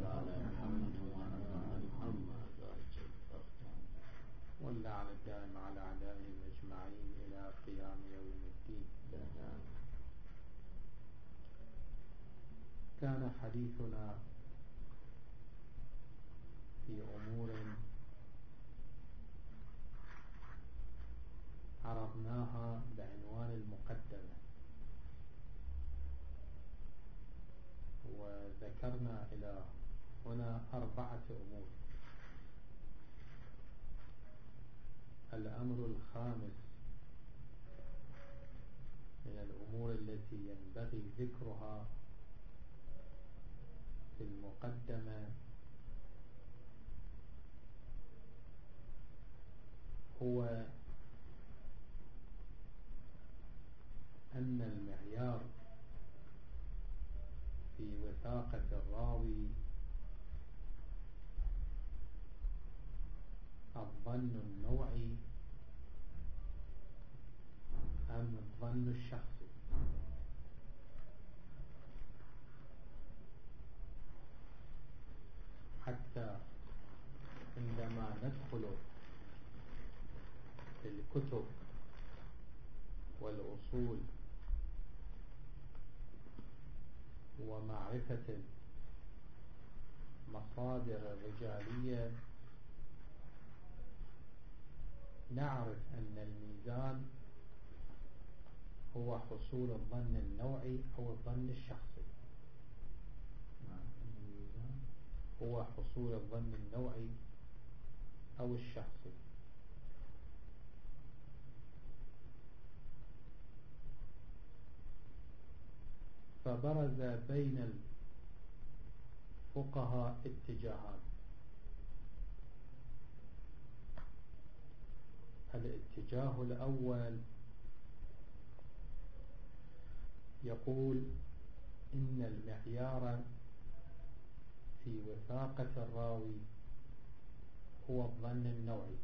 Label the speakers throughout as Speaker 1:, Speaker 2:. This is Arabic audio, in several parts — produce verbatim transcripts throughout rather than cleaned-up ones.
Speaker 1: وصل على محمد وعلى آل محمد واللعن الدائم على أعدائهم أجمعين إلى قيام يوم الدين. كان حديثنا في أمور عرضناها بعنوان المقدمة، وذكرنا إلى هنا أربعة أمور. الأمر الخامس من الأمور التي ينبغي ذكرها في المقدمة هو أن المعيار في وثاقة الراوي الظن النوعي أم الظن الشخصي. حتى عندما ندخل في الكتب والأصول ومعرفة المصادر الرجالية نعرف أن الميزان هو حصول الظن النوعي أو الظن الشخصي. هو حصول الظن النوعي أو الشخصي. فبرز بين الفقهاء اتجاهان. الاتجاه الأول يقول إن المعيار في وثاقة الراوي هو الظن النوعي،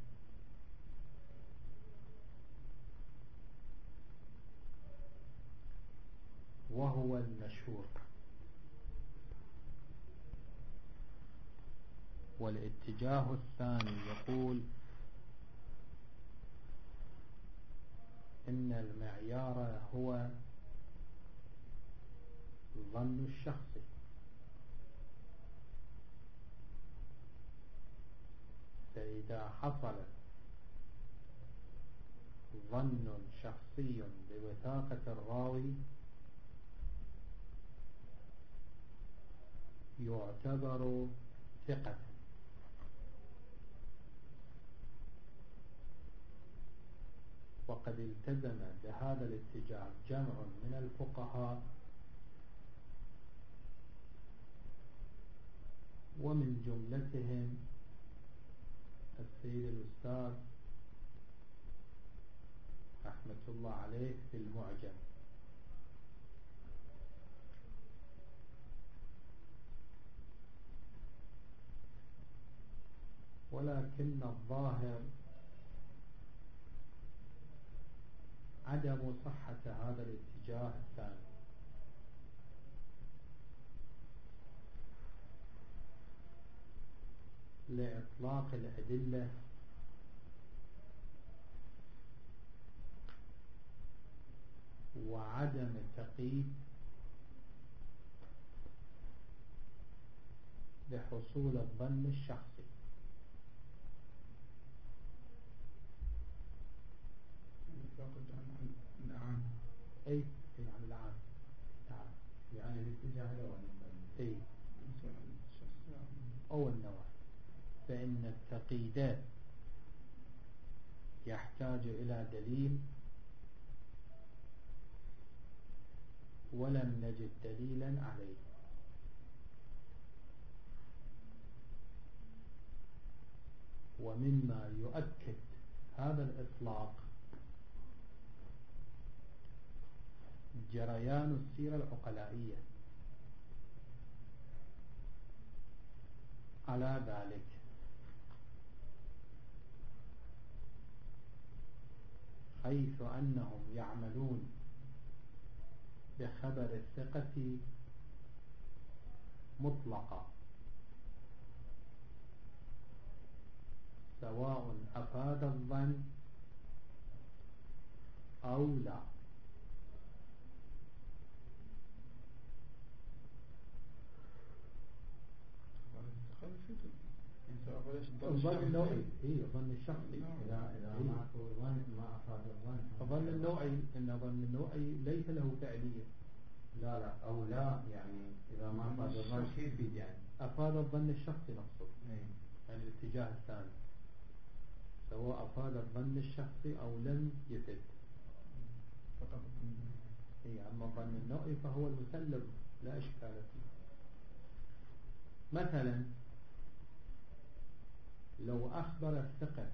Speaker 1: وهو المشهور. والاتجاه الثاني يقول إن المعيار هو الظن الشخصي. فإذا حصل ظن شخصي بوثاقة الراوي يعتبر ثقة. وقد التزم بهذا الاتجاه جمع من الفقهاء، ومن جملتهم السيد الأستاذ رحمة الله عليه في المعجم. ولكن الظاهر عدم صحة هذا الاتجاه الثاني، لإطلاق الأدلة وعدم التقييد لحصول الظن الشخصي.
Speaker 2: العام
Speaker 1: أي عن العام نعم،
Speaker 2: يعني الاتجاه الأول
Speaker 1: أي أو النوع. فإن التقييدات يحتاج إلى دليل، ولم نجد دليلا عليه. ومما يؤكد هذا الإطلاق جريان السيرة العقلائية على ذلك، حيث أنهم يعملون بخبر الثقة مطلقة سواء أفاد الظن أو لا. الظن النوعي إيه الظن الشخصي.
Speaker 2: إذا إذا
Speaker 1: إيه؟
Speaker 2: ما ظن ما أفاد الظن.
Speaker 1: الظن النوعي إن الظن النوعي ليس له فعلية.
Speaker 2: لا لا أو لا يعني إذا ما أفاد الظن شيء يفيد يعني.
Speaker 1: أفاد الظن الشخصي نقصد.
Speaker 2: إيه.
Speaker 1: يعني الاتجاه الثاني سواء أفاد الظن الشخصي أو لم يفد.
Speaker 2: فقط.
Speaker 1: إيه أما الظن النوعي فهو المسلم لا إشكال فيه. مثلا لو أخبر الثقة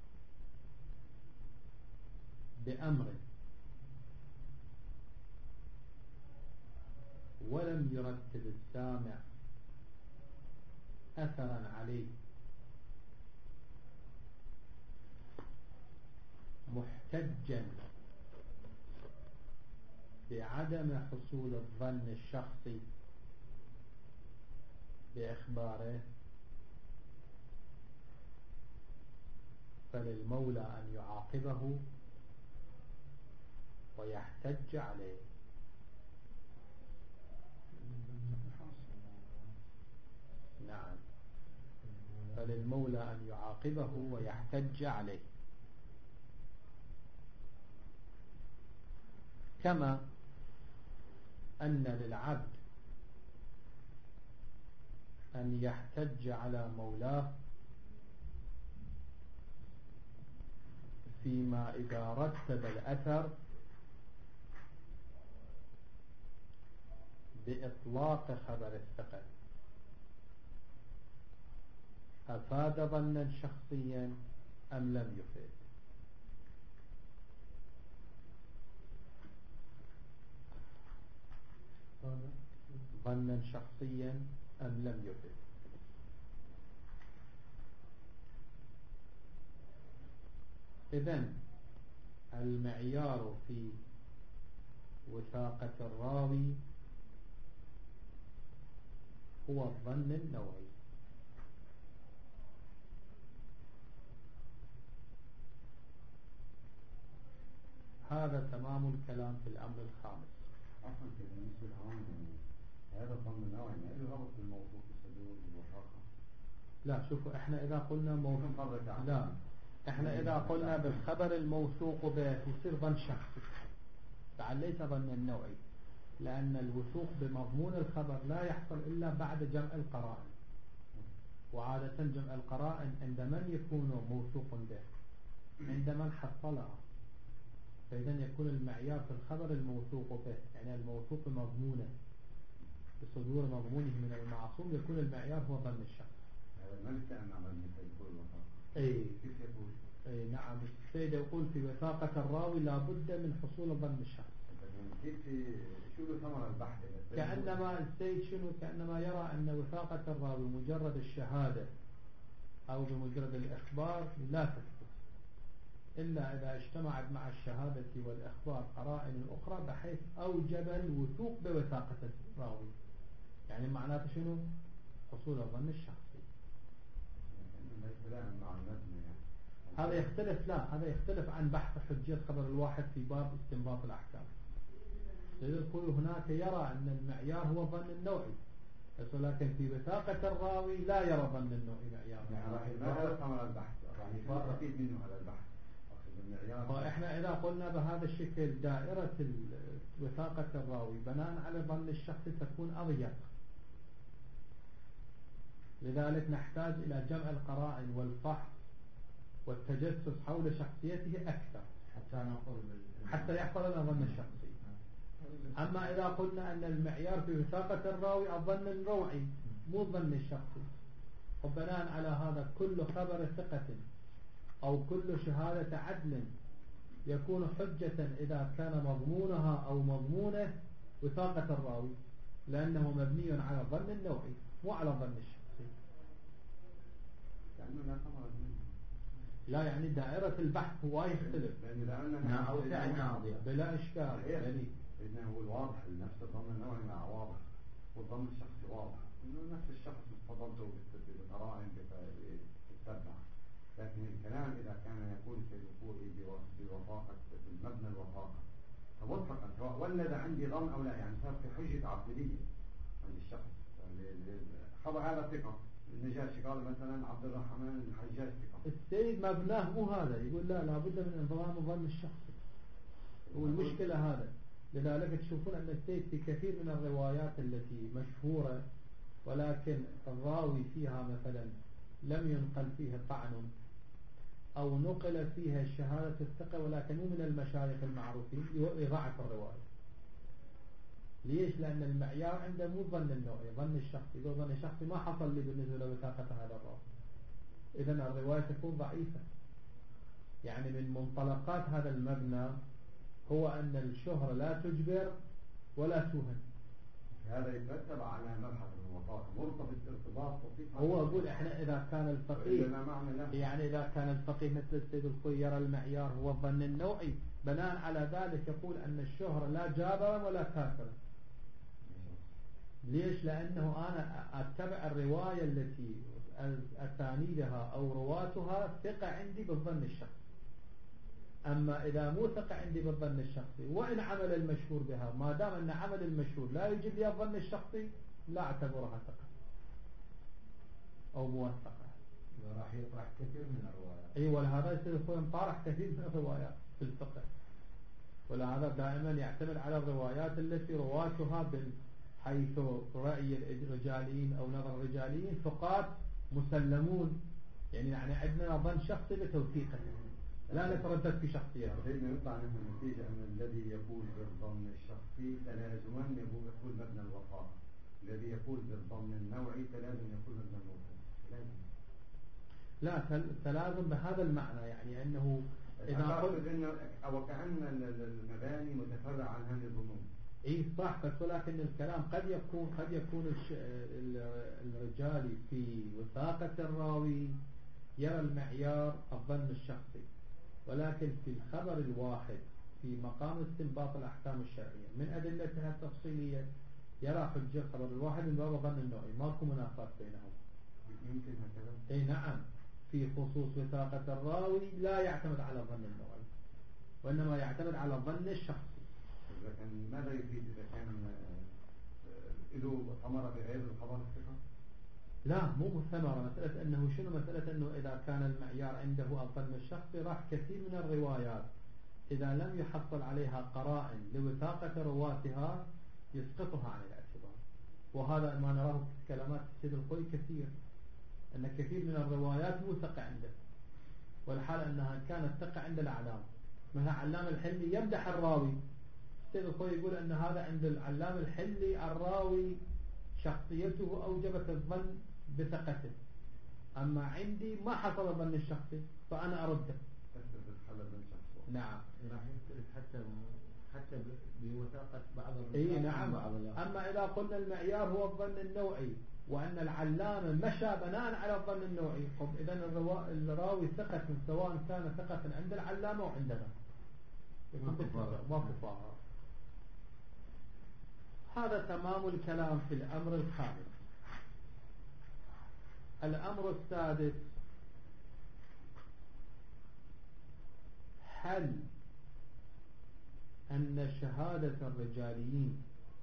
Speaker 1: بأمر ولم يرتب السامع أثرا عليه محتجا بعدم حصول الظن الشخصي بإخباره، فللمولى أن يعاقبه ويحتج عليه. نعم، فللمولى أن يعاقبه ويحتج عليه. كما أن للعبد أن يحتج على مولاه فيما إذا رتب الأثر بإطلاق خبر الثقة أفاد ظنا شخصيا أم لم يفيد. ظنا شخصيا أم لم يفيد. إذن المعيار في وثاقة الراوي هو الظن النوعي. هذا تمام الكلام في الأمر الخامس.
Speaker 3: أصلا بالنسبة للعوام هذا الظن النوعي ما له ربط بالموثوق الصدور والوثاقة.
Speaker 1: لا شوفوا احنا إذا قلنا موثوق لا احنا إذا قلنا بالخبر الموثوق به يصير ظن شخصي بعد ليس ظن النوعي، لأن الوثوق بمضمون الخبر لا يحصل إلا بعد جمع القرائن، وعادة جمع القرائن عند من يكون موثوق به؟ عند من حصلها. فإذا يكون المعيار في الخبر الموثوق به، يعني الموثوق بمضمونه بصدور مضمونه من المعصوم، يكون المعيار هو ظن الشخص.
Speaker 3: هذا ما يستعمل عمل مثل يقول الوثاقة.
Speaker 1: أي
Speaker 3: كيف يقول؟
Speaker 1: أي نعم، السيد يقول في وثاقة الراوي لابد من حصول ظن الشخص.
Speaker 3: كيف شو له ثمر البحث؟
Speaker 1: كأنما السيد شنو كأنما يرى أن وثاقة الراوي مجرد الشهادة أو بمجرد الإخبار لا تثبت إلا إذا اجتمعت مع الشهادة والإخبار قرائن أخرى بحيث أوجب الوثوق بوثاقة الراوي. يعني معناته شنو؟ حصول الظن الشخصي. هذا يختلف لا هذا يختلف عن بحث حجية خبر الواحد في باب استنباط الأحكام. يقول هناك يرى أن المعيار هو الظن النوعي، ولكن في وثاقة الراوي لا يرى ظن النوعي معيار.
Speaker 3: ماذا ثمر البحث؟ راح يستفيد منه على البحث.
Speaker 1: فإحنا إذا قلنا بهذا الشكل دائرة وثاقة الراوي بناء على ظن الشخص تكون أضيق، لذلك نحتاج إلى جمع القرائن والفحص والتجسس حول شخصيته أكثر
Speaker 2: حتى نقول
Speaker 1: حتى يحصل لنا ظن الشخصي. أما إذا قلنا أن المعيار في وثاقة الراوي الظن النوعي مو الظن الشخصي، وبناء على هذا كل خبر ثقة أو كل شهادة عدل يكون حجة إذا كان مضمونها أو مضمونه وثاقة الراوي، لأنه مبني على الظن النوعي مو على الظن الشخصي.
Speaker 3: لأنه لا ثمر منه.
Speaker 1: لا يعني دائرة البحث هو يختلف بلا إشكال. يعني
Speaker 3: إذن هو الواضح نفس الظن النوعي مع واضح والظن الشخصي واضح إنه نفس الشخص استفضلته بالقرائن بالتبع لكن الكلام إذا كان يقول في الوقوع بوثاقة المبنى الوثاقة فمطلقا سواء ولد عندي ظن أو لا، يعني صار في حجة عبدية عند الشخص. خبر هذا ثقة النجاشي قال مثلا عبد الرحمن الحجاج ثقة،
Speaker 1: السيد مبناه مو هذا، يقول لا لابد من انضمام ظن الشخص، والمشكلة هذا. لذلك تشوفون أن السيد في كثير من الروايات التي مشهورة ولكن الراوي فيها مثلا لم ينقل فيها طعن أو نقل فيها شهادة الثقة ولكن مو من المشايخ المعروفين، يضعف الرواية. ليش؟ لأن المعيار عنده مو ظن النوعي، ظن الشخصي. يقول ظن الشخصي ما حصل لي بالنسبة لوثاقة هذا الراوي، إذن الرواية تكون ضعيفة. يعني من منطلقات هذا المبنى هو أن الشهرة لا تجبر ولا توهن.
Speaker 3: هذا يترتب على مبحث الوثاقة مرتبط ارتباط وثيق.
Speaker 1: هو أقول إحنا إذا كان الفقيه يعني إذا كان الفقيه مثل السيد الخوي يرى المعيار هو الظن النوعي، بناء على ذلك يقول أن الشهرة لا جابرا ولا كافرا. ليش؟ لأنه أنا أتبع الرواية التي أسانيدها أو رواتها ثقة عندي بالظن الشخصي. أما إذا مو ثقة عندي بالظن الشخصي وإن عمل المشهور بها، ما دام أن عمل المشهور لا يجب لي الظن الشخصي لا أعتبرها ثقة أو موثقة.
Speaker 2: راح يطرح كثير من الروايات.
Speaker 1: أي ولهذا يصير طارح كثير من الروايات في الفقه، ولهذا دائما يعتمد على الروايات التي رواتها من حيث رأي الرجاليين أو نظر الرجاليين ثقات مسلمون، يعني يعني عندنا ظن شخصي بتوثيقه لا نتردد في شخصيته.
Speaker 3: سيدنا يطلع منه النتيجة أن الذي يقول بالظن الشخصي تلازما يقول مبنى الوثاقة، الذي يقول بالظن النوعي تلازم يقول مبنى الوثاقة.
Speaker 1: لا تلازم بهذا المعنى، يعني أنه
Speaker 3: إذا قلت إنه أو كأن المباني متفرع عن هذه الظنون.
Speaker 1: إيه صح، بس ولكن الكلام قد يكون قد يكون الرجالي في وثاقة الراوي يرى المعيار الظن الشخصي، ولكن في الخبر الواحد في مقام استنباط الأحكام الشرعية من أدلتها التفصيلية يرى حجة الخبر الواحد من باب الظن النوعي، ماكو منافات بينهم.
Speaker 3: يمكن هكذا.
Speaker 1: اي نعم، في خصوص وثاقة الراوي لا يعتمد على الظن النوعي وإنما يعتمد على الظن الشخصي.
Speaker 3: لكن ماذا يفيد إذا كان له ثمرة بغير الخبر الثقة؟
Speaker 1: لا مو ثمرة، مسألة أنه شنو، مسألة أنه إذا كان المعيار عنده الظن الشخصي راح كثير من الروايات إذا لم يحصل عليها قرائن لوثاقة رواتها يسقطها عن الاعتبار. وهذا ما نراه في كلمات السيد الخوي كثير، أن كثير من الروايات مو ثقة عنده، والحال أنها كانت ثقة عند الأعلام. مثلا علام الحلي يمدح الراوي، السيد الخوي يقول أن هذا عند العلام الحلي الراوي شخصيته أوجبت الظن بثقته، أما عندي ما حصل الظن الشخصي فأنا أرده. نعم
Speaker 2: راح يختلف حتى حتى بوثاقة بعض
Speaker 1: الرجال. اي نعم. أما إذا قلنا المعيار هو الظن النوعي وأن العلامة مشى بناء على الظن النوعي، إذا الراوي ثقة سواء كان ثقة عند العلامة أو عندنا ما كفارة. هذا تمام الكلام في الأمر الخامس. الأمر السادس: هل أن شهادة الرجاليين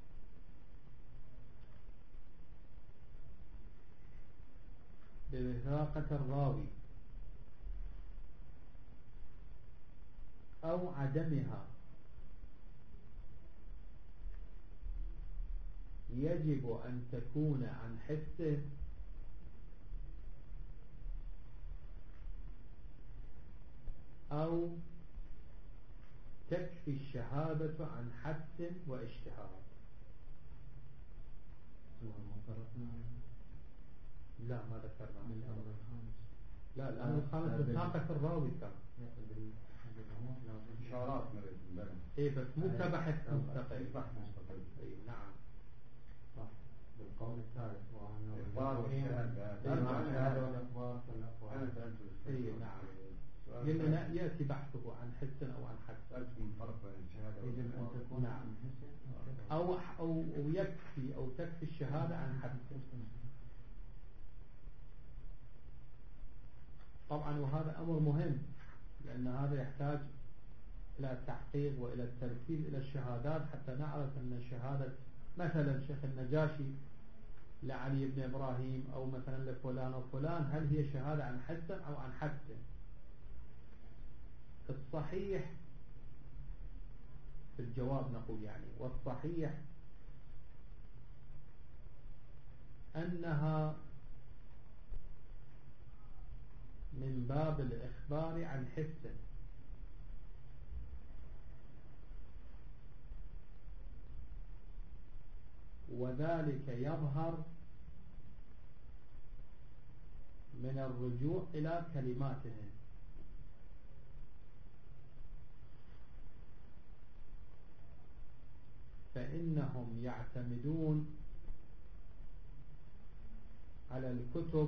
Speaker 1: بوثاقة الراوي أو عدمها يجب أن تكون عن حسه أو تكفي الشهادة عن حس واشتهار؟ لا ما ذكرنا
Speaker 2: الأمر الخامس.
Speaker 1: لا الأمر الخامس وثاقة الراوي كان
Speaker 3: إشارات مرة.
Speaker 1: إيه بس مو كبحث مستقل.
Speaker 3: بحث مستقل.
Speaker 1: إيه نعم.
Speaker 2: صح. بالقول الثالث وأنه
Speaker 3: الإخبار والشهادة.
Speaker 2: الشهادة والإخبار والأقوال.
Speaker 1: إيه نعم. لأننا يأتي بحثه عن حس أو عن حس.
Speaker 3: ألزم فرق بين الشهادة
Speaker 2: يجب أن تكون
Speaker 1: نعم.
Speaker 2: عن حس
Speaker 1: أو أو أو يكفي أو تكفي الشهادة عن حس. طبعا وهذا أمر مهم، لأن هذا يحتاج إلى التحقيق وإلى التركيز إلى الشهادات حتى نعرف أن شهادة مثلا شيخ النجاشي لعلي بن إبراهيم أو مثلا لفلان وفلان هل هي شهادة عن حسن أو عن حسن. الصحيح في الجواب نقول يعني والصحيح أنها من باب الإخبار عن حس، وذلك يظهر من الرجوع إلى كلماتهم. فإنهم يعتمدون على الكتب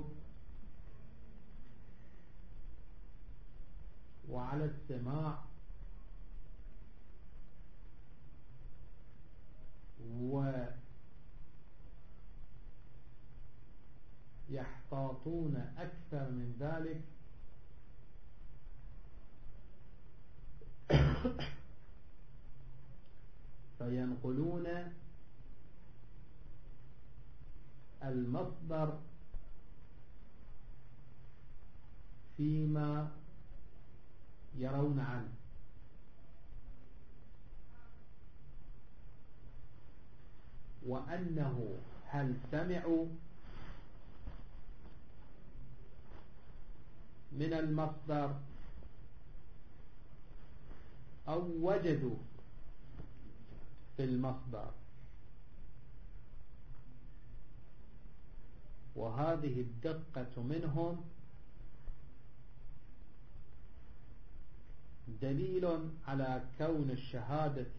Speaker 1: وعلى السماع ويحتاطون أكثر من ذلك فينقلون المصدر فيما يرون عنه، وأنه هل سمعوا من المصدر أو وجدوا في المصدر. وهذه الدقة منهم دليل على كون الشهادة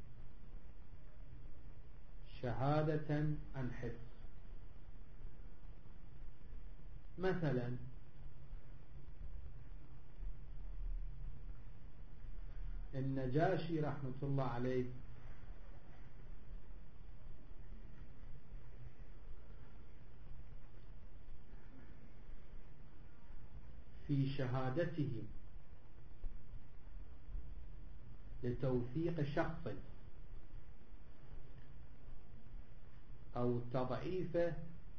Speaker 1: شهادة عن حس. مثلا النجاشي رحمة الله عليه في شهادته لتوثيق شخص أو تضعيفه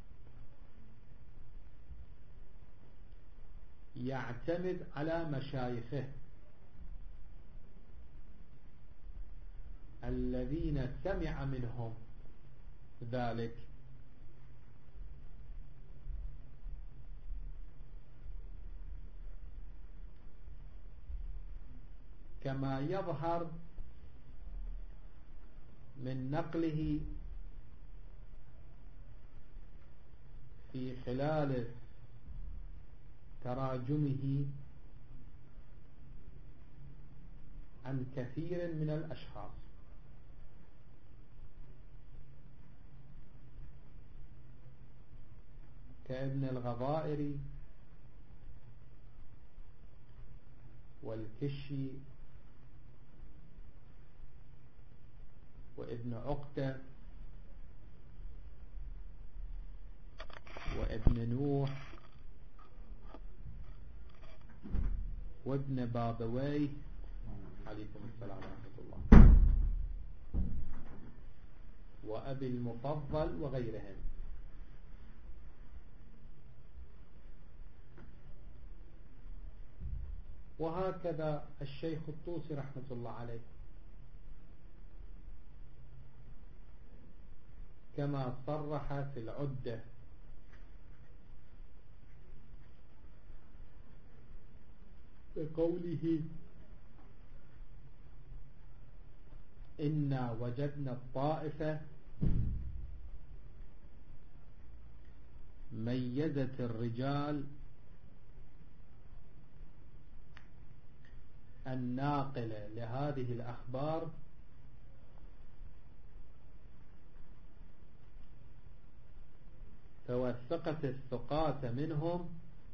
Speaker 1: يعتمد على مشايخه الذين سمع منهم ذلك، كما يظهر من نقله في خلال تراجمه عن كثير من الأشخاص. كابن الغضائري والكشي وابن عقدة وابن نوح وابن بابويه عليكم السلام ورحمة الله وأبي المفضل وغيرهم. وهكذا الشيخ الطوسي رحمة الله عليه كما صرح في العدة بقوله إنا وجدنا الطائفة ميزت الرجال الناقلة لهذه الأخبار فوثقت الثقات منهم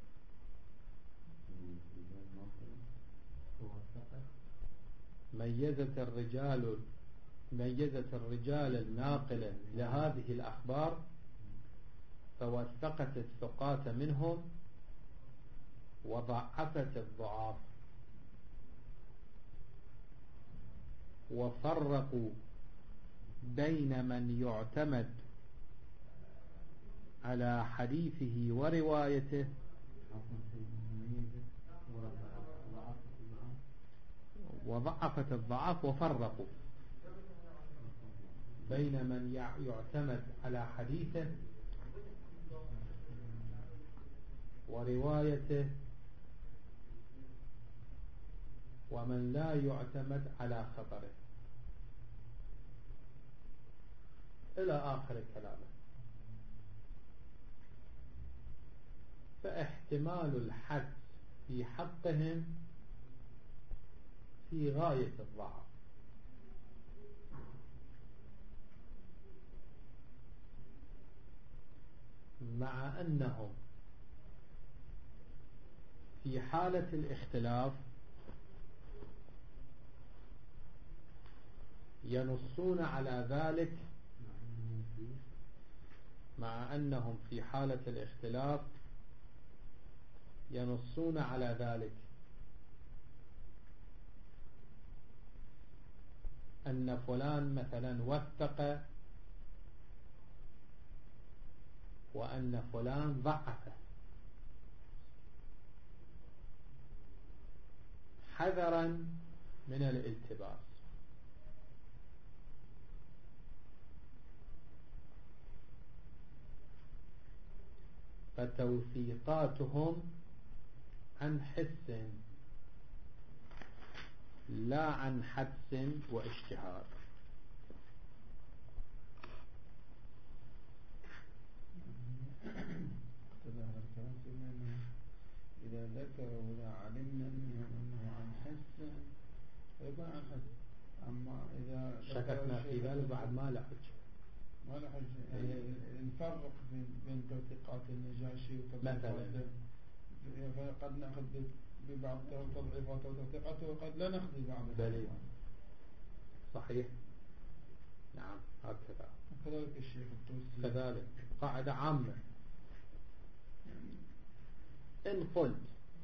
Speaker 1: ميزت الرجال ميزت الرجال الناقلة لهذه الأخبار فوثقت الثقات منهم وضعفت الضعاف وفرقوا بين من يعتمد على حديثه وروايته وضعفت الضعاف وفرقوا بين من يعتمد على حديثه وروايته ومن لا يعتمد على خبره إلى آخر كلامه. فاحتمال الحد في حقهم في غاية الضعف، مع أنهم في حالة الاختلاف ينصون على ذلك مع أنهم في حالة الاختلاف ينصون على ذلك أن فلان مثلا وثق وأن فلان ضعف حذرا من الالتباس. فتوثيقاتهم عن حس لا عن حدس واشتهار.
Speaker 4: إذا ذكروا وإذا علمنا منهم أنه عن حس فيكون عن حس، أما إذا
Speaker 1: شككنا في ذلك بعد ما له حجة
Speaker 4: ما له حجة يعني نفرق بين توثيقات النجاشي وتوثيقاته، فقد نأخذ ببعض تضعيفات وتوثيقاته وقد لا نأخذ ببعض.
Speaker 1: بلي صحيح، نعم هكذا.
Speaker 4: كذلك الشيخ الطوسي
Speaker 1: كذلك قاعدة عامة. إن قلت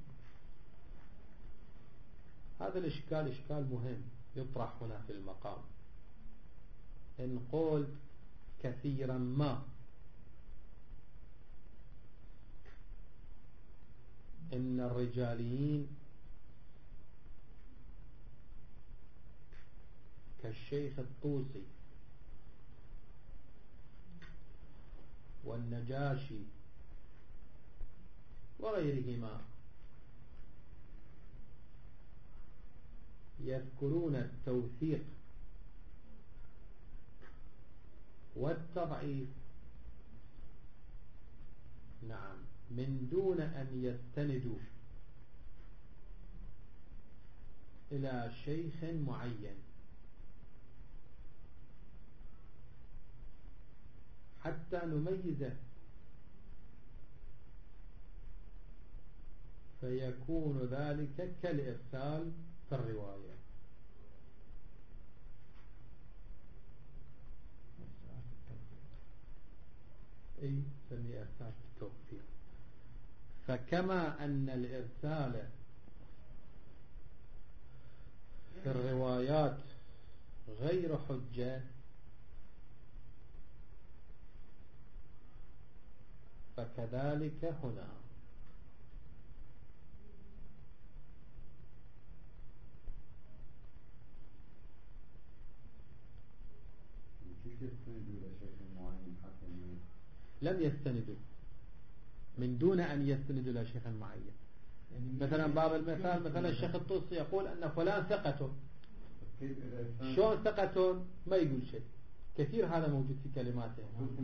Speaker 1: هذا الإشكال إشكال مهم يطرح هنا في المقام، إن قلت كثيرا ما إن الرجاليين كالشيخ الطوسي والنجاشي وغيرهما يذكرون التوثيق والتضعيف نعم من دون أن يستندوا إلى شيخ معين حتى نميزه، فيكون ذلك كالإرسال في الرواية. أي سمي إرسال التوفيق. فكما أن الإرسال في الروايات غير حجة، فكذلك هنا. لم يستندوا من دون أن يستندوا إلى شيخ معين. مثلا باب المثال مثلا الشيخ الطوسي يقول أن فلان ثقة، شلون ثقة ما يقول شيء كثير، هذا موجود في كلماته.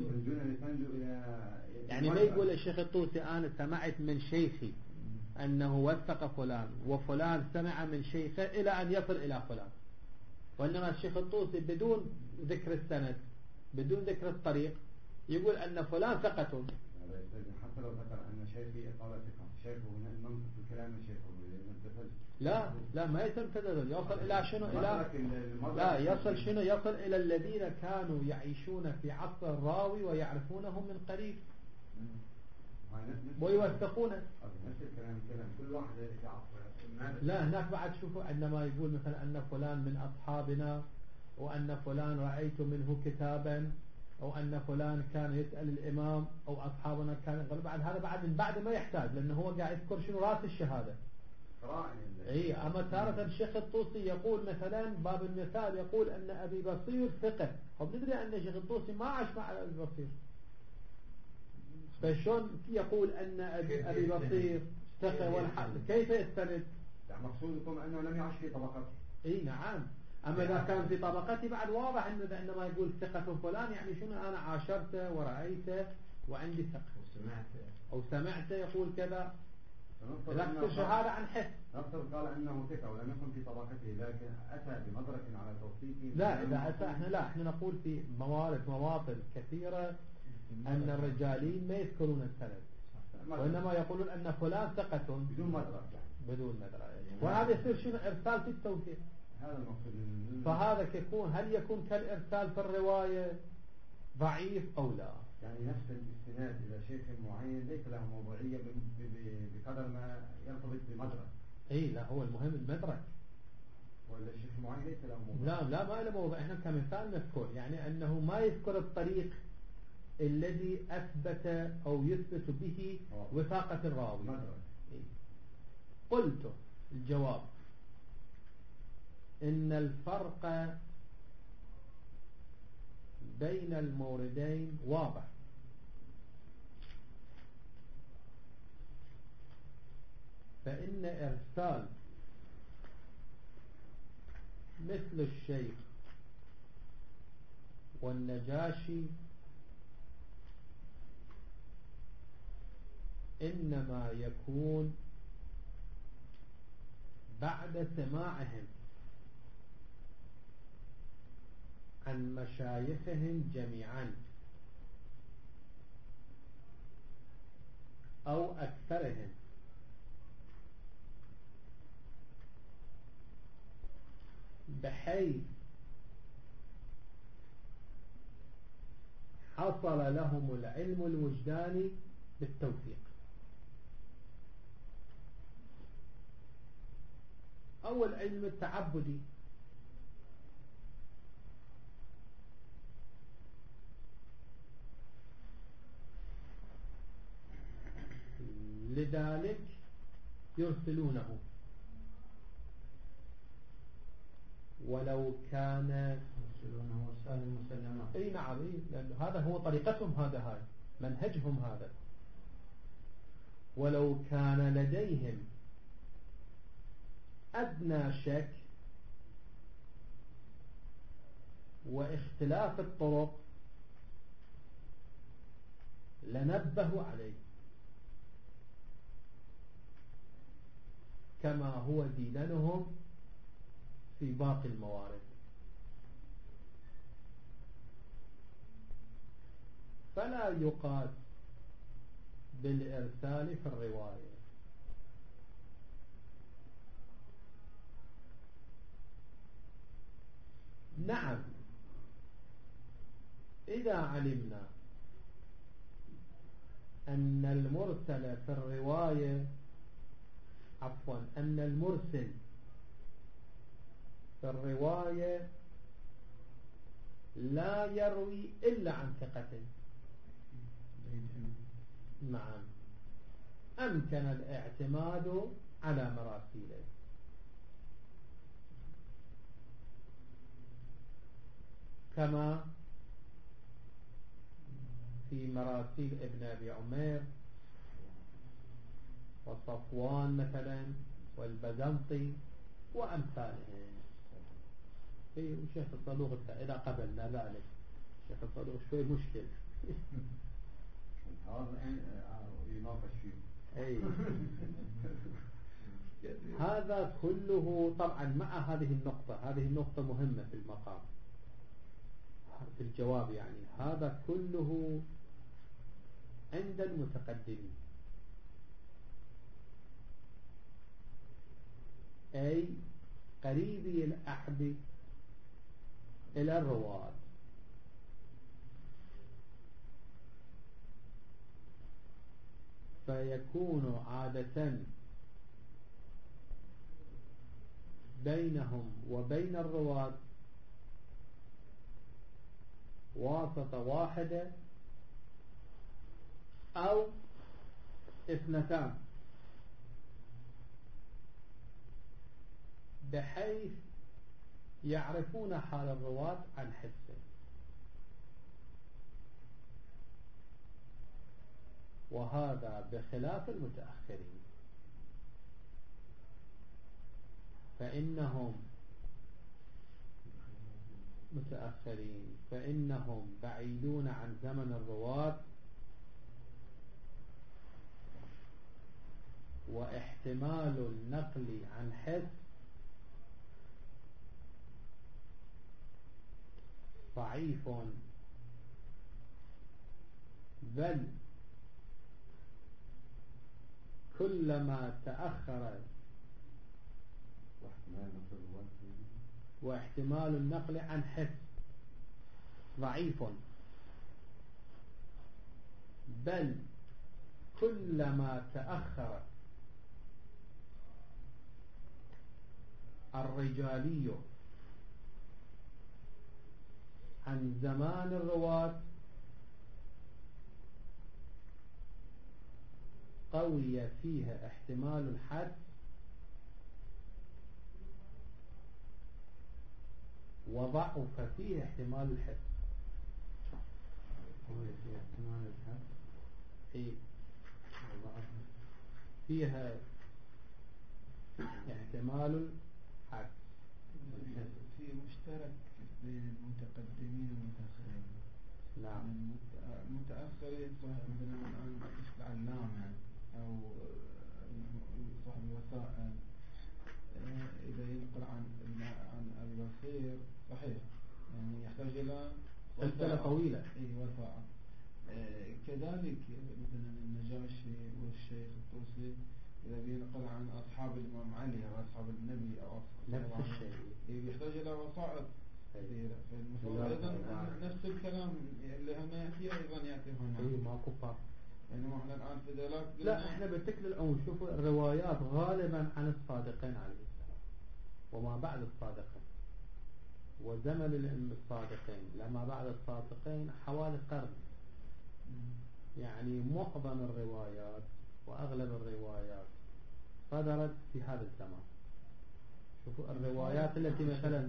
Speaker 1: يعني ما يقول الشيخ الطوسي أنا سمعت من شيخي أنه وثق فلان وفلان سمع من شيخه إلى أن يصل إلى فلان، وإنما الشيخ الطوسي بدون ذكر السند بدون ذكر الطريق يقول أن فلان ثقة.
Speaker 3: حتى لو ذكر أن شيخي قال ثقة، شيخه ننطق بكلام شيخه
Speaker 1: لا لا ما يتم تدلل، يصل إلى شنو؟ إلى لا يصل شنو؟ يصل إلى الذين كانوا يعيشون في عصر الراوي ويعرفونه من قريب. ويوثقونه.
Speaker 3: نفس الكلام كلام كل واحد يعرف.
Speaker 1: لا هناك بعد شوفوا عندما يقول مثلا أن فلان من أصحابنا، وأن فلان رأيت منه كتابا، أو أن فلان كان يسأل الإمام، أو أصحابنا كان يقول بعد هذا بعد من بعد ما يحتاج، لأنه هو قاعد يذكر شنو راس الشهادة. اي اما تارة الشيخ الطوسي يقول مثلا باب المثال يقول ان ابي بصير ثقة، وبندري ان الشيخ الطوسي ما عاش مع ابي بصير، فشون يقول ان ابي بصير ثقة والحق كيف يستند؟
Speaker 3: يعني مقصودكم انه لم يعش في طبقته.
Speaker 1: اي نعم، اما اذا كان في طبقتي بعد واضح انه عندما يقول ثقة فلان يعني شنو انا عاشرته ورأيته وعندي ثقة
Speaker 3: وسمعته
Speaker 1: او سمعته يقول كذا. نفس الشهادة عن حس.
Speaker 3: نفترض قال أنه ثقة ولم يكن في طبقته، لكن أتى بمدرك على توثيقه.
Speaker 1: لا إذا أتى احنا لا احنا نقول في موارد مواطن كثيرة أن الرجالين ما يذكرون السند، وإنما يقولون أن فلان ثقة
Speaker 3: بدون مدرك يعني.
Speaker 1: بدون مدرك، وهذا يصير شنو إرسال في التوثيق.
Speaker 3: هذا المقصود.
Speaker 1: فهذا يكون هل يكون كالإرسال في الرواية ضعيف أو لا؟
Speaker 3: يعني نفس الاستناد إلى شيخ معين ليس له موضوعية بقدر ما يرتبط بمدرك.
Speaker 1: اي لا هو المهم المدرك.
Speaker 3: ولا الشيخ معين ليس له موضوع.
Speaker 1: لا لا ما له موضوع، احنا كمثال نذكر يعني انه ما يذكر الطريق الذي اثبت او يثبت به وثاقة الراوي.
Speaker 3: مدرك.
Speaker 1: إيه؟ قلت الجواب ان الفرق بين الموردين واضح، فإن إرسال مثل الشيخ والنجاشي إنما يكون بعد سماعهم عن مشايخهم جميعا أو أكثرهم، بحيث حصل لهم العلم الوجداني بالتوثيق، أو العلم التعبدي. لذلك يرسلونه، ولو كان
Speaker 2: يرسلونه وسائل المسلمات.
Speaker 1: اي نعم اي لأن هذا هو طريقتهم، هذا هاي منهجهم هذا. ولو كان لديهم أدنى شك واختلاف الطرق لنبهوا عليه، كما هو ديدنهم في باقي الموارد. فلا يقاس بالإرسال في الرواية. نعم إذا علمنا أن المرسل في الرواية عفوا أن المرسل في الرواية لا يروي إلا عن ثقة، نعم أمكن الاعتماد على مراسيله. كما في مراسيل ابن أبي عمير وصفوان مثلا والبزنطي وأمثالهم. اي وشيخ الصدوق إذا قبلنا ذلك شيخ الصدوق شوي مشكل
Speaker 3: يناقش فيه.
Speaker 1: اي هذا كله طبعا مع هذه النقطة، هذه النقطة مهمة في المقام في الجواب، يعني هذا كله عند المتقدمين، أي قريبي الأحد إلى الرواة. فيكون عادة بينهم وبين الرواة واسطة واحدة أو اثنتان، بحيث يعرفون حال الرواة عن حسه. وهذا بخلاف المتأخرين، فإنهم متأخرين فإنهم بعيدون عن زمن الرواة، واحتمال النقل عن حس ضعيف، بل كلما تأخر واحتمال النقل عن حس ضعيف، بل كلما تأخر الرجالي عن زمان الرواة قوي فيها احتمال الحد وضعف فيه احتمال الحد.
Speaker 3: قوي فيها احتمال الحد
Speaker 1: إيه؟ فيها احتمال الحد.
Speaker 4: في مشترك بين المتقدمين والمتأخرين.
Speaker 1: نعم.
Speaker 4: المتأخرين صاحب مثلا الآن العلام يعني أو صاحب الوثائق إذا ينقل عن عن البصير صحيح يعني يحتاج إلى
Speaker 1: سلسلة طويلة.
Speaker 4: إيه وثائق. كذلك مثلا النجاشي والشيخ الطوسي إذا بينقل عن أصحاب الإمام علي أو أصحاب النبي أو
Speaker 1: نفس الشيء
Speaker 4: يحتاج إلى وسائط كثيرة. فالمفروض أيضا نفس الكلام اللي هنا يأتي أيضا يأتي هنا.
Speaker 1: إيه ماكو فرق.
Speaker 4: يعني احنا الآن في ذلك
Speaker 1: لا احنا بشكل العموم شوفوا الروايات غالبا عن الصادقين عليه السلام وما بعد الصادقين، وزمن الصادقين لما بعد الصادقين حوالي قرن. يعني معظم الروايات وأغلب الروايات صدرت في هذا الزمان. شوفوا الروايات التي مثلا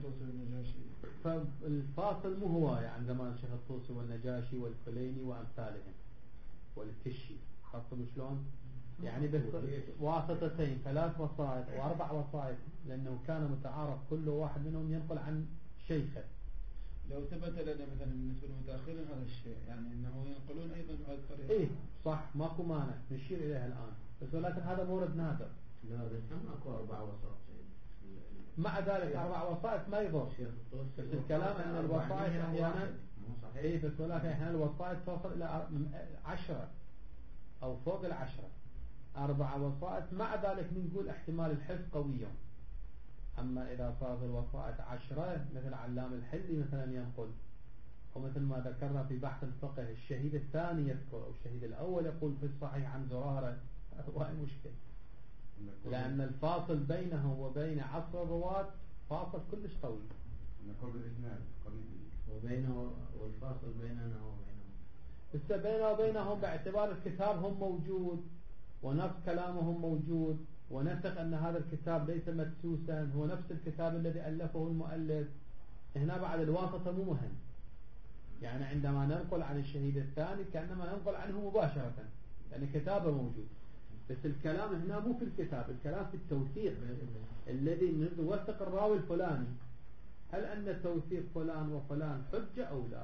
Speaker 1: فالفاصل مو هواية عن زمان الشيخ الطوسي والنجاشي والكليني وأمثالهم والكشي، خاصة شلون يعني بس واسطتين ثلاث وسائط وأربع وسائط، لأنه كان متعارف كل واحد منهم ينقل عن شيخه.
Speaker 4: لو ثبت لنا مثلا بالنسبة للمتأخرين هذا الشيء يعني أنه ينقلون أيضا بهذه الطريقة.
Speaker 1: إيه صح ماكو مانع نشير إليها الآن، بس ولكن هذا مورد نادر.
Speaker 2: لا بس هم أكو أربع وسائط.
Speaker 1: مع ذلك أربع وسائط ما يضر، بس الكلام أن الوسائط أحيانا إيه بس ولكن أحيانا الوسائط توصل إلى عشرة أو فوق العشرة. أربع وسائط مع ذلك نقول احتمال الحفظ قوي. أما إذا صار الوسائط عشرة مثل علام الحلي مثلا ينقل، ومثل ما ذكرنا في بحث الفقه الشهيد الثاني يذكر أو الشهيد الأول يقول في الصحيح عن زرارة، هو مشكلة، لأن الفاصل بينه وبين عصر الرواة فاصل كلش طويل.
Speaker 3: نقول الإسناد قريب
Speaker 2: وبينه والفاصل بيننا وبينهم.
Speaker 1: بس بينه وبينهم باعتبار الكتاب هم موجود ونفس كلامهم موجود، ونسق أن هذا الكتاب ليس مدسوسا، هو نفس الكتاب الذي ألفه المؤلف. هنا بعد الواسطة مو مهم، يعني عندما ننقل عن الشهيد الثاني كأنما ننقل عنه مباشرة لأن يعني كتابه موجود، بس الكلام هنا مو في الكتاب، الكلام في التوثيق الذي نوثق الراوي الفلاني، هل أن توثيق فلان وفلان حجة أو لا.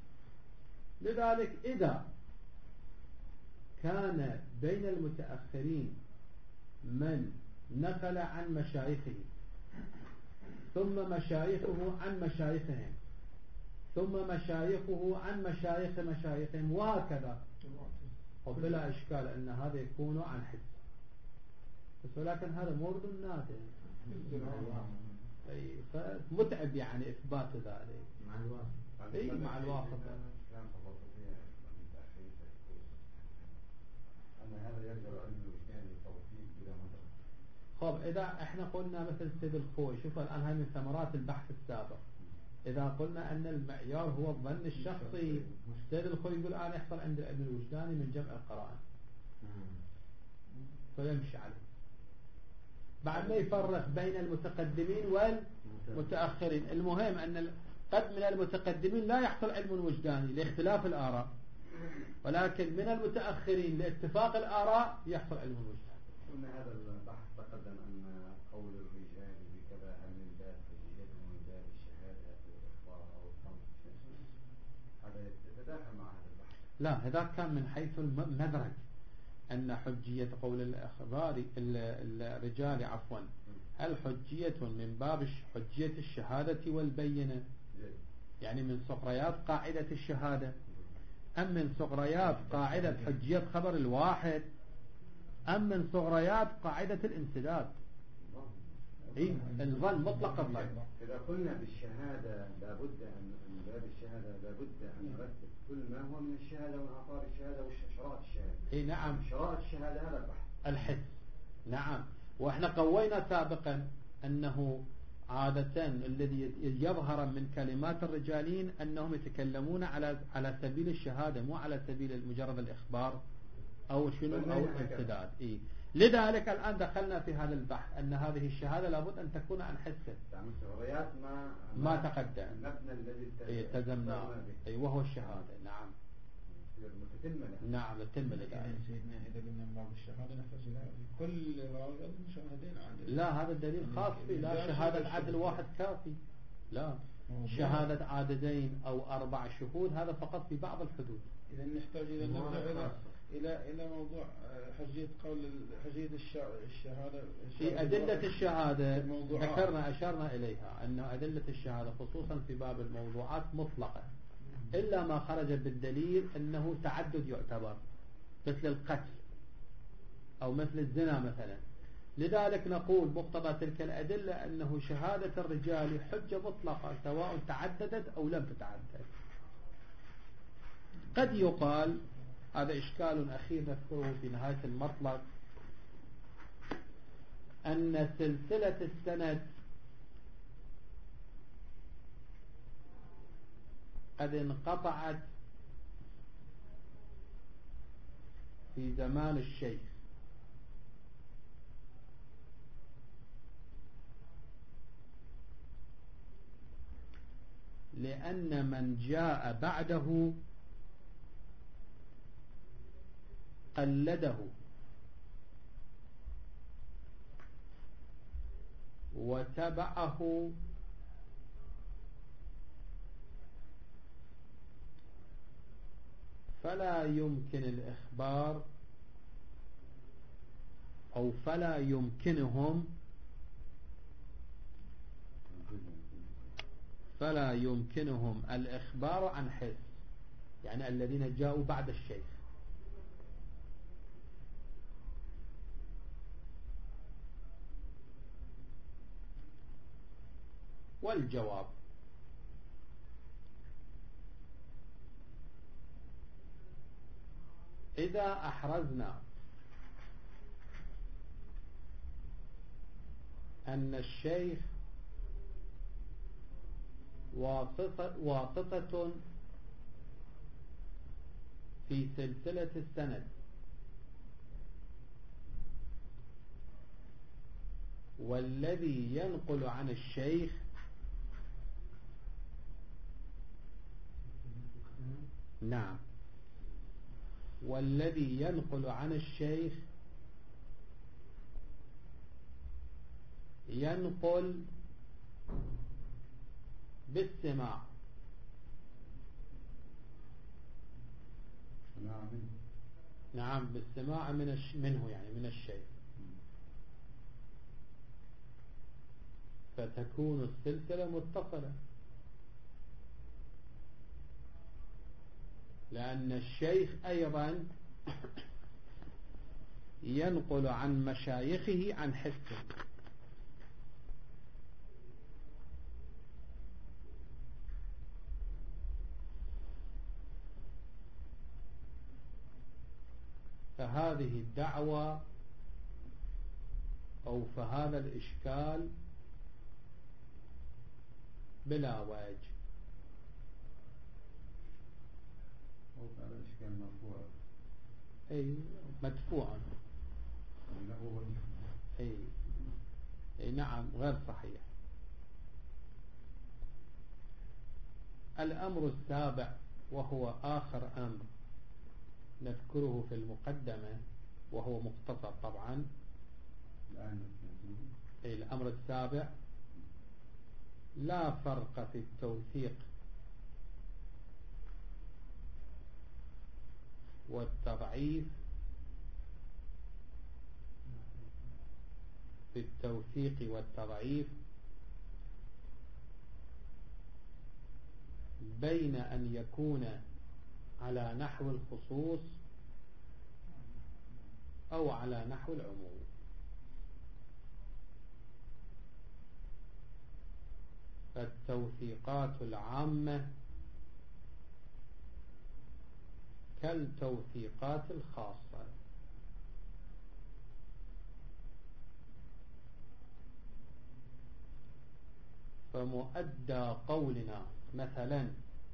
Speaker 1: لذلك إذا كان بين المتأخرين من نقل عن مشايخه ثم مشايخه عن مشايخهم ثم مشايخه عن مشايخ مشايخهم وهكذا، وبلا إشكال أن هذا يكون عن حد، بس ولكن هذا مورد نادر أي فمتعب يعني إثبات ذلك
Speaker 2: مع الواسطة.
Speaker 1: أي مع الواسطة.
Speaker 3: أن هذا يقدر علم الوجدان التوفيق إلى مدى.
Speaker 1: خب إذا إحنا قلنا مثل سيد الخوي، شوف الآن هاي من ثمرات البحث السابق، إذا قلنا أن المعيار هو الظن الشخصي، سيد الخوي يقول أنا يحصل عند العلم الوجداني من جمع القرائن فيمشي عليه، بعد ما يفرق بين المتقدمين والمتأخرين. المهم أن قد من المتقدمين لا يحصل علم وجداني لاختلاف الآراء، ولكن من المتأخرين لاتفاق الآراء يحصل علم وجداني.
Speaker 3: قلنا هذا البحث تقدم أن قول الرجال بكذا هل من باب حجيته من باب الشهادة أو الإخبار أو الصمت، هذا يتداخل مع هذا البحث.
Speaker 1: لا، هذا كان من حيث المدرج، أن حجية قول الأخبار الرجال عفوا هل حجية من باب حجية الشهادة والبينة، يعني من صغريات قاعدة الشهادة، أم من صغريات قاعدة حجية خبر الواحد، أم من صغريات قاعدة الانسداد. إيه الظن مطلق الظن.
Speaker 3: إذا قلنا بالشهادة لابد أن من باب الشهادة لابد أن نرتب كل ما هو من الشهادة ومن أعطار الشهادة وشرائط الشهادة.
Speaker 1: إيه نعم،
Speaker 3: شرائط الشهادة هذا البحث
Speaker 1: الحس. نعم، وإحنا قوينا سابقا أنه عادة الذي يظهر من كلمات الرجالين أنهم يتكلمون على على سبيل الشهادة، مو على سبيل مجرد الإخبار أو شنو أو الانسداد. إيه لذلك الآن دخلنا في هذا البحث أن هذه الشهادة لابد أن تكون عن حسه،
Speaker 3: يعني صغريات ما
Speaker 1: ما تقدم
Speaker 3: المبنى الذي
Speaker 1: التزمناه، أي وهو الشهادة. نعم نعم التلمة
Speaker 4: يعني سيدنا إذا قلنا من باب الشهادة نحتاج إلى كل راوي مشاهدين عن.
Speaker 1: لا، هذا الدليل خاص به، لا شهادة عدل واحد كافي، لا شهادة عددين أو أربع شهود هذا فقط في بعض الحدود.
Speaker 4: إذا نحتاج إلى نرجع إلى إلى إلى موضوع حجية قول حجية الشهادة
Speaker 1: في أدلة الشهادة ذكرنا أشرنا إليها أن أدلة الشهادة خصوصا في باب الموضوعات مطلقة إلا ما خرج بالدليل أنه تعدد يعتبر، مثل القتل أو مثل الزنا مثلا. لذلك نقول مقتضى تلك الأدلة أنه شهادة الرجال حجة مطلقة سواء تعددت أو لم تتعدد. قد يقال هذا إشكال أخير نذكره في نهاية المطلب، أن سلسلة السند قد انقطعت في زمان الشيخ، لأن من جاء بعده قلده وتبعه فلا يمكن الإخبار أو فلا يمكنهم فلا يمكنهم الإخبار عن حس، يعني الذين جاءوا بعد الشيخ. والجواب إذا أحرزنا أن الشيخ واسطة, واسطة في سلسلة السند، والذي ينقل عن الشيخ نعم والذي ينقل عن الشيخ ينقل بالسماع نعم بالسماع من الش... منه يعني من الشيخ، فتكون السلسلة متصلة، لأن الشيخ أيضا ينقل عن مشايخه عن حسه. فهذا فهذه الدعوة أو فهذا الإشكال بلا وجه.
Speaker 3: أو هذا الإشكال مرفوع.
Speaker 1: أي مدفوع. أي. أي نعم غير صحيح. الأمر السابع وهو آخر أمر نذكره في المقدمة وهو مختصر طبعا. أي الأمر السابع: لا فرق في التوثيق والتضعيف في التوثيق والتضعيف بين أن يكون على نحو الخصوص أو على نحو العموم. فالتوثيقات العامة كالتوثيقات الخاصة، فمؤدى قولنا مثلا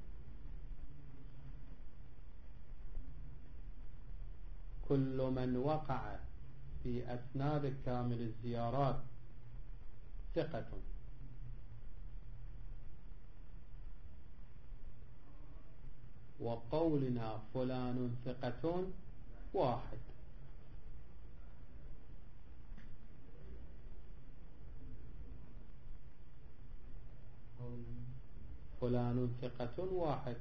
Speaker 1: كل من وقع في أسناد كامل الزيارات ثقة، وقولنا فلان ثقة واحد. فلان ثقة واحد،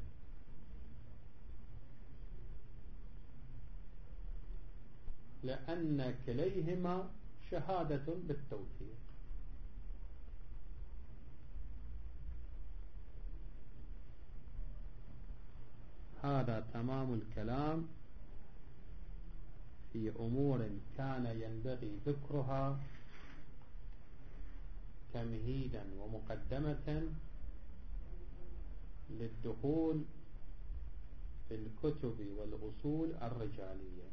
Speaker 1: لأن كليهما شهادة بالتوثيق. هذا تمام الكلام في أمور كان ينبغي ذكرها تمهيدا ومقدمة للدخول في الكتب والأصول الرجالية،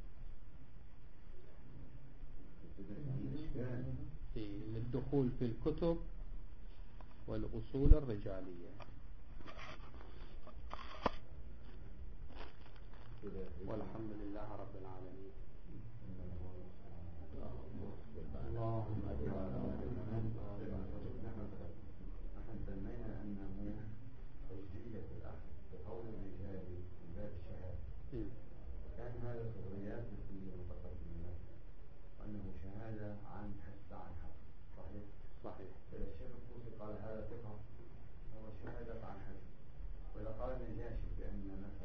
Speaker 1: للدخول في الكتب والأصول الرجالية. والحمد لله رب العالمين.
Speaker 3: اللهم نحن سمينا أنه تشجيع الأخذ بقول الرجال من باب الشهادة، وكان هذا صغريات مثل المتقدمين، وأنه شهادة عن حس عن حس. صحيح؟
Speaker 1: صحيح.
Speaker 3: إذا الشيخ الطوسي قال هذا ثقة هو شهادة عن حس، وإذا قال النجاشي بأن مثلا